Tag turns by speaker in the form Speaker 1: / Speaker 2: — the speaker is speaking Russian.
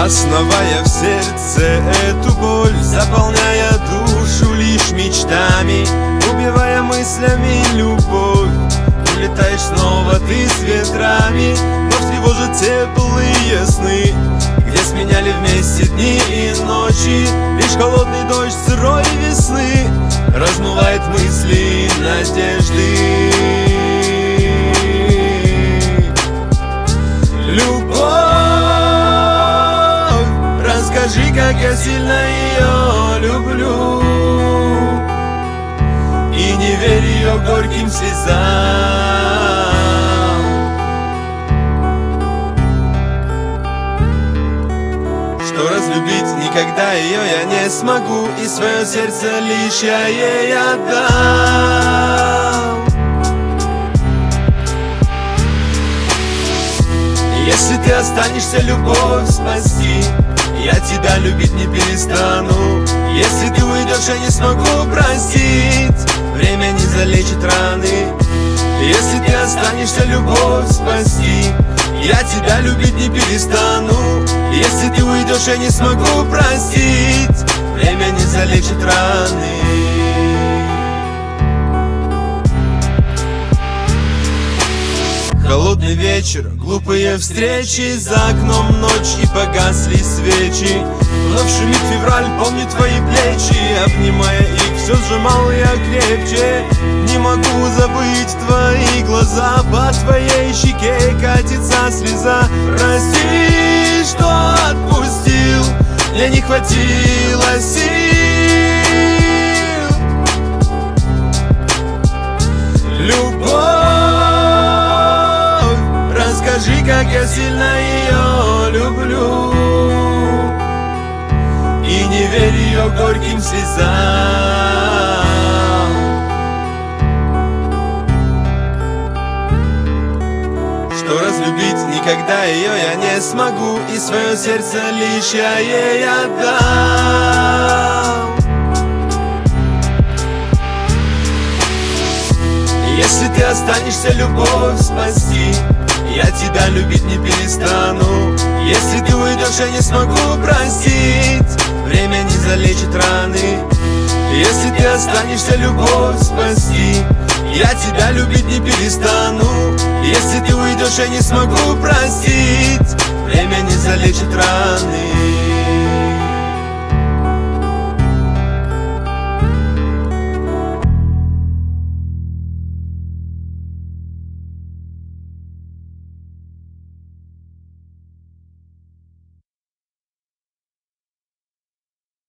Speaker 1: основая в сердце эту боль, заполняя душу лишь мечтами, убивая мыслями любовь. Улетаешь снова ты с ветрами, вновь тревожат теплые сны, где сменяли вместе дни и ночи. Лишь холодный дождь сырой весны размывает мысли и надежды. Любовь, расскажи, как я сильно ее люблю, и не верь ее горьким слезам, что разлюбить никогда ее я не смогу, и свое сердце лишь я ей отдам. Если ты останешься, любовь спасти, я тебя любить не перестану. Если ты уйдешь, я не смогу простить, время не залечит раны. Если ты останешься, любовь спасти, я тебя любить не перестану. Если ты уйдешь, я не смогу простить, время не залечит раны. Холодный вечер, глупые встречи, за окном ночь и погасли свечи. Вновь шумит февраль, помню твои плечи, обнимая их, все сжимал я крепче. Не могу забыть твои глаза, по твоей щеке катится слеза. Прости, что отпустил, мне не хватило сил. Любовь, скажи, как я сильно ее люблю, и не верь ее горьким слезам, что разлюбить никогда ее я не смогу, и свое сердце лишь я ей отдам. Если ты останешься, любовь спасти, я тебя любить не перестану. Если ты уйдешь, я не смогу простить, время не залечит раны. Если ты останешься, любовь спасти, я тебя любить не перестану. Если ты уйдешь, я не смогу простить, время не залечит раны.